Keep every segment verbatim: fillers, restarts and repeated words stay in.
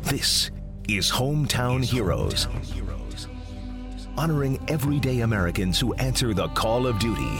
This is Hometown Heroes, honoring everyday Americans who answer the call of duty.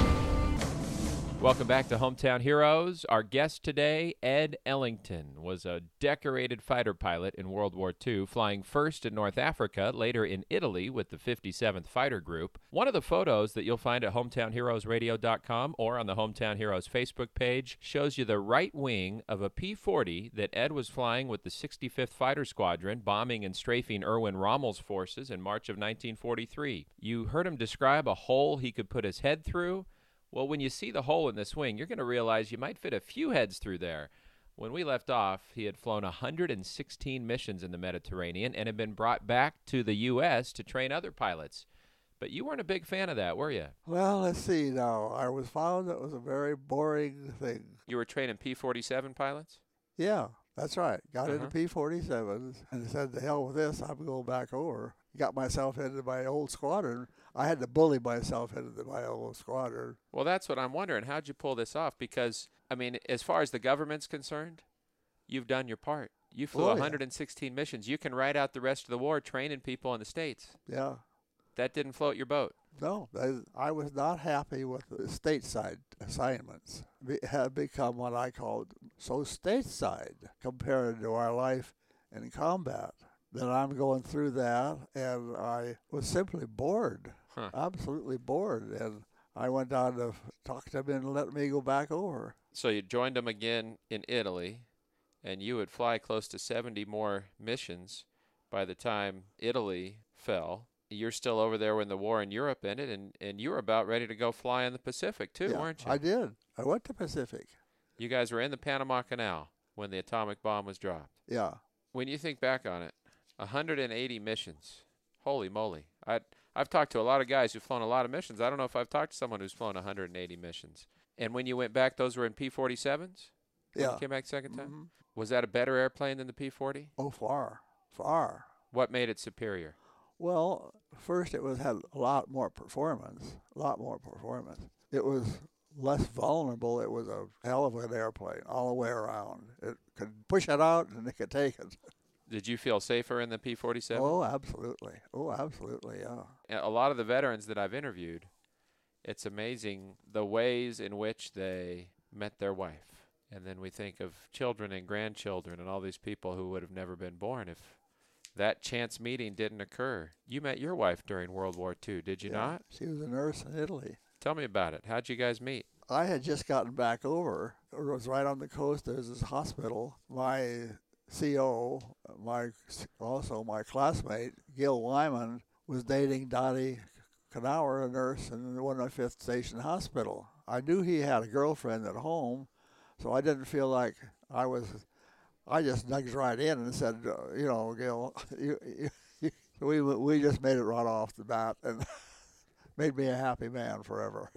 Welcome back to Hometown Heroes. Our guest today, Ed Ellington, was a decorated fighter pilot in World War Two, flying first in North Africa, later in Italy with the fifty-seventh Fighter Group. One of the photos that you'll find at hometown heroes radio dot com or on the Hometown Heroes Facebook page shows you the right wing of a P forty that Ed was flying with the sixty-fifth Fighter Squadron, bombing and strafing Erwin Rommel's forces in March of nineteen forty-three. You heard him describe a hole he could put his head through. Well, when you see the hole in this wing, you're going to realize you might fit a few heads through there. When we left off, he had flown one hundred sixteen missions in the Mediterranean and had been brought back to the U S to train other pilots. But you weren't a big fan of that, were you? Well, let's see now. I was found it was a very boring thing. You were training P forty-seven pilots? Yeah, that's right. Got Uh-huh. into P forty-sevens and said, to hell with this, I'm going back over. Got myself into my old squadron. I had to bully myself into my old squadron. Well, that's what I'm wondering. How'd you pull this off? Because, I mean, as far as the government's concerned, you've done your part. You flew Oh, yeah. one hundred sixteen missions. You can ride out the rest of the war training people in the States. Yeah. That didn't float your boat. No, I, I was not happy with the stateside assignments. It had become what I called so stateside compared to our life in combat. Then I'm going through that, and I was simply bored, Huh. absolutely bored. And I went down to talk to them and let me go back over. So you joined them again in Italy, and you would fly close to seventy more missions by the time Italy fell. You're still over there when the war in Europe ended, and, and you were about ready to go fly in the Pacific, too, Yeah, weren't you? I did. I went to Pacific. You guys were in the Panama Canal when the atomic bomb was dropped. Yeah. When you think back on it, one hundred eighty missions. Holy moly. I, I've talked to a lot of guys who've flown a lot of missions. I don't know if I've talked to someone who's flown one hundred eighty missions. And when you went back, those were in P forty-sevens? When Yeah. you came back second time? Mm-hmm. Was that a better airplane than the P forty? Oh, far, far. What made it superior? Well, first it was had a lot more performance, a lot more performance. It was less vulnerable. It was a hell of an airplane all the way around. It could push it out and it could take it. Did you feel safer in the P forty-seven? Oh, absolutely. Oh, absolutely, yeah. A lot of the veterans that I've interviewed, it's amazing the ways in which they met their wife. And then we think of children and grandchildren and all these people who would have never been born if that chance meeting didn't occur. You met your wife during World War Two, did you Yeah. not? She was a nurse in Italy. Tell me about it. How'd you guys meet? I had just gotten back over. It was right on the coast. There's this hospital. My C O, my also my classmate, Gil Wyman, was dating Dottie Knauer, a nurse in the one oh fifth Station Hospital. I knew he had a girlfriend at home, so I didn't feel like I was, I just nudged right in and said, uh, you know, Gil, you, you, you. we we just made it right off the bat and made me a happy man forever.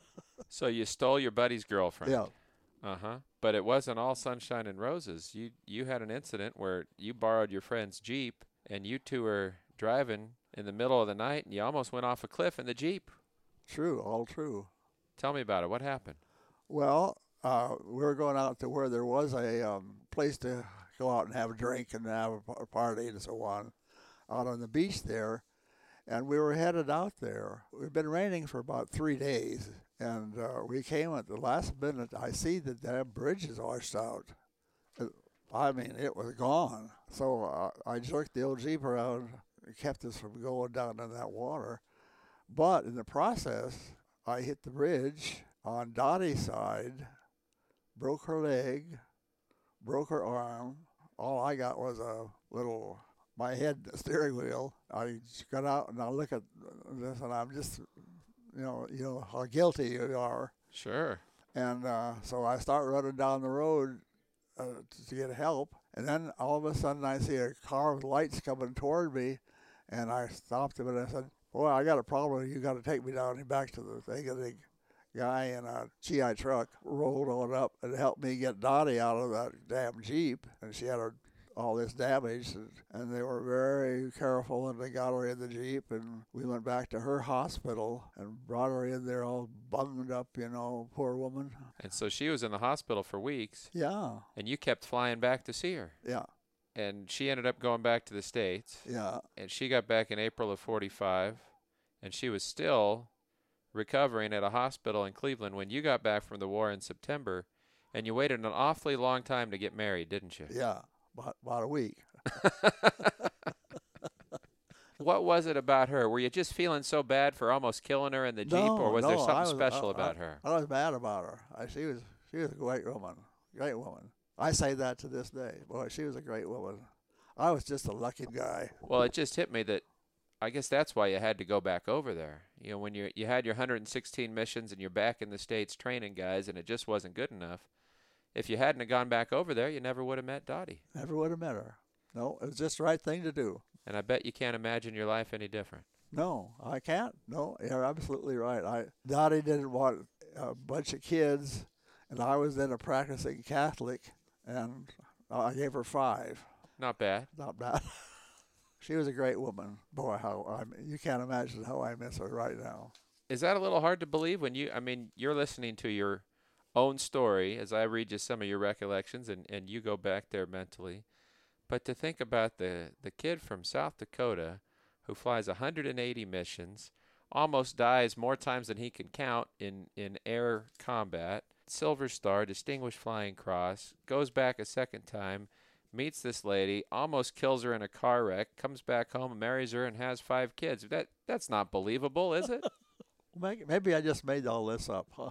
So you stole your buddy's girlfriend. Yeah. Uh-huh. But it wasn't all sunshine and roses. You you had an incident where you borrowed your friend's Jeep, and you two were driving in the middle of the night, and you almost went off a cliff in the Jeep. True, all true. Tell me about it. What happened? Well, uh, we were going out to where there was a um, place to go out and have a drink and have a par- party and so on, out on the beach there. And we were headed out there. We'd been raining for about three days, and uh, we came at the last minute. I see that that bridge is washed out. It, I mean, it was gone. So uh, I jerked the old Jeep around and kept us from going down in that water. But in the process, I hit the bridge on Dottie's side, broke her leg, broke her arm. All I got was a little, my head, the steering wheel. I got out and I look at this and I'm just, you know, you know how guilty you are. Sure. And uh, so I start running down the road uh, to, to get help. And then all of a sudden I see a car with lights coming toward me. And I stopped him and I said, boy, I got a problem. You got to take me down and back to the thing. And the guy in a G I truck rolled on up and helped me get Dottie out of that damn Jeep. And she had her, all this damage. And, and they were very careful, and they got her in the Jeep. And we went back to her hospital and brought her in there all bunged up, you know, poor woman. And so she was in the hospital for weeks, Yeah, and you kept flying back to see her. yeah. And she ended up going back to the States. Yeah. And she got back in April of forty-five. And she was still recovering at a hospital in Cleveland when you got back from the war in September. And you waited an awfully long time to get married, didn't you? Yeah, about, about a week. What was it about her? Were you just feeling so bad for almost killing her in the Jeep, No, or was no, there something I was, special I, about I, her? I was mad about her. I, she was she was a great woman, great woman. I say that to this day. Boy, she was a great woman. I was just a lucky guy. Well, it just hit me that I guess that's why you had to go back over there. You know, when you you had your one hundred sixteen missions and you're back in the States training guys, and it just wasn't good enough. If you hadn't have gone back over there, you never would have met Dottie. Never would have met her. No, it was just the right thing to do. And I bet you can't imagine your life any different. No, I can't. No, you're absolutely right. I Dottie didn't want a bunch of kids, and I was then a practicing Catholic, and I gave her five. Not bad. Not bad. She was a great woman. Boy, how I you can't imagine how I miss her right now. Is that a little hard to believe when you, I mean, you're listening to your own story as I read you some of your recollections, and, and you go back there mentally. But to think about the, the kid from South Dakota who flies one hundred eighty missions, almost dies more times than he can count in, in air combat, Silver Star, Distinguished Flying Cross, goes back a second time, meets this lady, almost kills her in a car wreck, comes back home, marries her, and has five kids. That That's not believable, is it? Maybe I just made all this up, huh?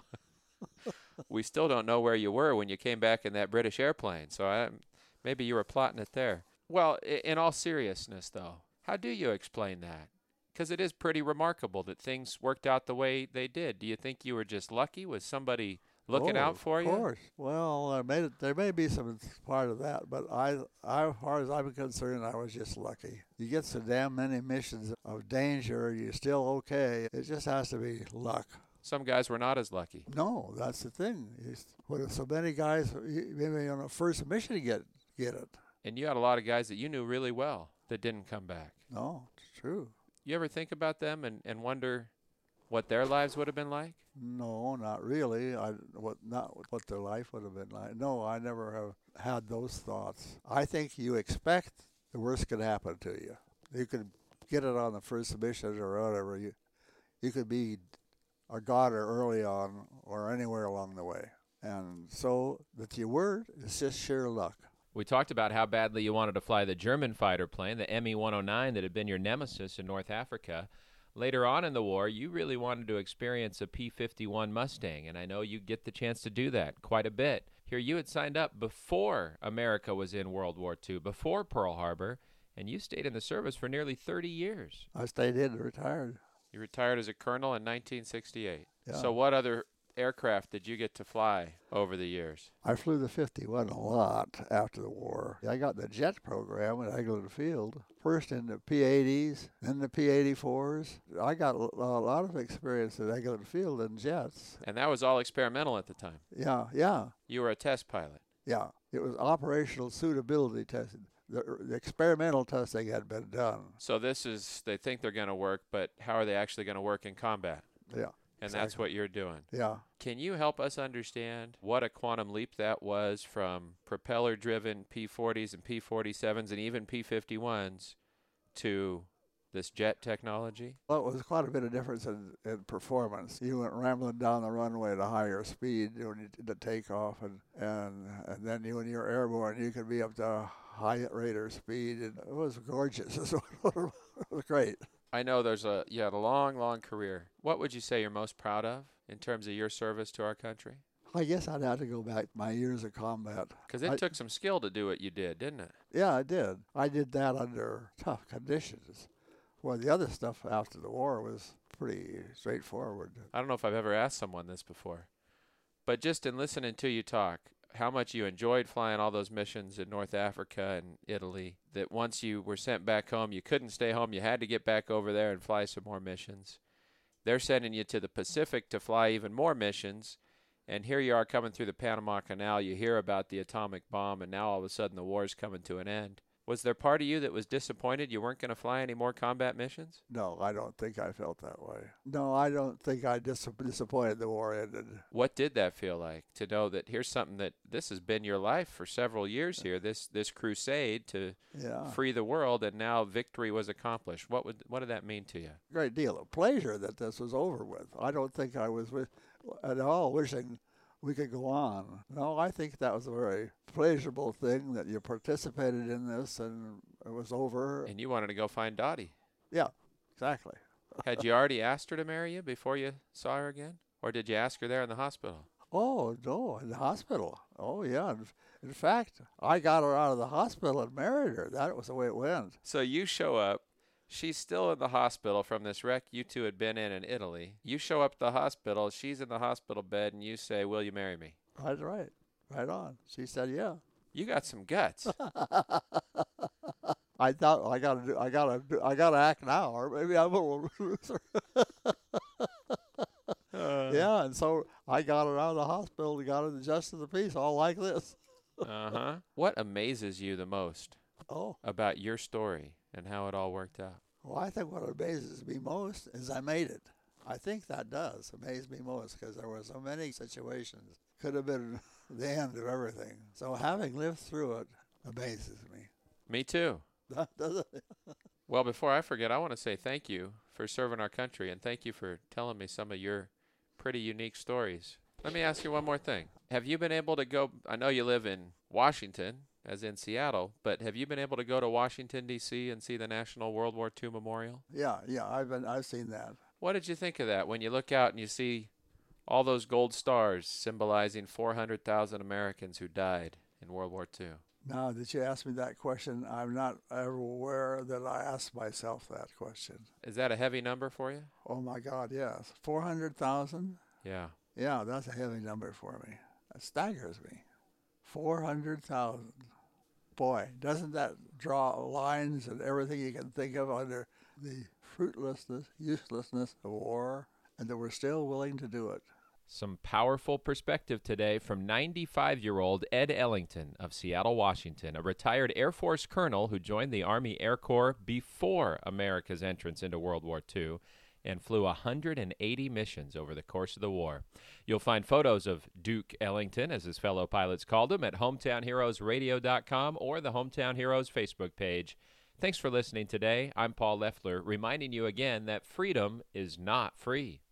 We still don't know where you were when you came back in that British airplane, so I, maybe you were plotting it there. Well, in all seriousness, though, how do you explain that? Because it is pretty remarkable that things worked out the way they did. Do you think you were just lucky? Was somebody looking oh, out for you? Of course. Well, there may, there may be some part of that, but I, I, as far as I'm concerned, I was just lucky. You get so damn many missions of danger, you're still okay. It just has to be luck. Some guys were not as lucky. No, that's the thing. With so many guys, maybe on a first mission get get it. And you had a lot of guys that you knew really well that didn't come back. No, it's true. You ever think about them and, and wonder what their lives would have been like? No, not really. I what not what their life would have been like. No, I never have had those thoughts. I think you expect the worst could happen to you. You could get it on the first mission or whatever. You you could be a goner early on or anywhere along the way. And so that you were, it's just sheer luck. We talked about how badly you wanted to fly the German fighter plane, the M E one oh nine, that had been your nemesis in North Africa. Later on in the war, you really wanted to experience a P fifty-one Mustang, and I know you get the chance to do that quite a bit. Here you had signed up before America was in World War Two, before Pearl Harbor, and you stayed in the service for nearly thirty years. I stayed in and retired. You retired as a colonel in nineteen sixty-eight. Yeah. So what other aircraft did you get to fly over the years? I flew the fifty-one a lot after the war. I got the jet program at Eglin Field, first in the P eighties, then the P eighty-fours. I got a lot of experience at Eglin Field in jets. And that was all experimental at the time? Yeah, yeah. You were a test pilot? Yeah. It was operational suitability testing. The, the experimental testing had been done. So this is, they think they're going to work, but how are they actually going to work in combat? Yeah. And exactly. That's what you're doing. Yeah. Can you help us understand what a quantum leap that was from propeller-driven P forties and P forty-sevens and even P fifty-ones to this jet technology? Well, it was quite a bit of difference in, in performance. You went rambling down the runway at a higher speed when you did the takeoff, and, and, and then you, when you were airborne, you could be up to a high rate of speed. And it was gorgeous. It was great. I know there's a you had a long, long career. What would you say you're most proud of in terms of your service to our country? I guess I'd have to go back to my years of combat. Because it I, took some skill to do what you did, didn't it? Yeah, I did. I did that under tough conditions. Well, the other stuff after the war was pretty straightforward. I don't know if I've ever asked someone this before. But just in listening to you talk, how much you enjoyed flying all those missions in North Africa and Italy, that once you were sent back home, you couldn't stay home. You had to get back over there and fly some more missions. They're sending you to the Pacific to fly even more missions, and here you are coming through the Panama Canal. You hear about the atomic bomb, and now all of a sudden the war's coming to an end. Was there part of you that was disappointed you weren't going to fly any more combat missions? No, I don't think I felt that way. No, I don't think I dis- disappointed the war ended. What did that feel like, to know that here's something that this has been your life for several years here, this this crusade to Yeah. free the world, and now victory was accomplished? What would what did that mean to you? Great deal of pleasure that this was over with. I don't think I was with, at all wishing we could go on. No, I think that was a very pleasurable thing that you participated in this and it was over. And you wanted to go find Dottie. Yeah, exactly. Had you already asked her to marry you before you saw her again? Or did you ask her there in the hospital? Oh, no, in the hospital. Oh, yeah. In, in fact, I got her out of the hospital and married her. That was the way it went. So you show up. She's still in the hospital from this wreck you two had been in in Italy. You show up at the hospital. She's in the hospital bed, and you say, "Will you marry me?" That's right. Right on. She said, yeah. You got some guts. I thought I gotta do. I gotta. Do, I gotta act now, or maybe I'm a little loser. uh, Yeah, and so I got her out of the hospital and got her the justice of the peace, all like this. uh-huh. What amazes you the most Oh, about your story and how it all worked out? well, I think what amazes me most is I made it. I think that does amaze me most because there were so many situations. Could have been the end of everything. So having lived through it amazes me. Me too. Does it? Well, before I forget, I want to say thank you for serving our country, and thank you for telling me some of your pretty unique stories. Let me ask you one more thing. Have you been able to go, I know you live in Washington, as in Seattle, but have you been able to go to Washington, D C and see the National World War Two Memorial? Yeah, yeah, I've been. I've seen that. What did you think of that when you look out and you see all those gold stars symbolizing four hundred thousand Americans who died in World War Two? Now, did you ask me that question? I'm not ever aware that I asked myself that question. Is that a heavy number for you? Oh, my God, yes. four hundred thousand? Yeah. Yeah, that's a heavy number for me. That staggers me. four hundred thousand. Boy, doesn't that draw lines and everything you can think of under the fruitlessness, uselessness of war, and that we're still willing to do it. Some powerful perspective today from ninety-five-year-old Ed Ellington of Seattle, Washington, a retired Air Force colonel who joined the Army Air Corps before America's entrance into World War Two and flew one hundred eighty missions over the course of the war. You'll find photos of Duke Ellington, as his fellow pilots called him, at hometown heroes radio dot com or the Hometown Heroes Facebook page. Thanks for listening today. I'm Paul Leffler, reminding you again that freedom is not free.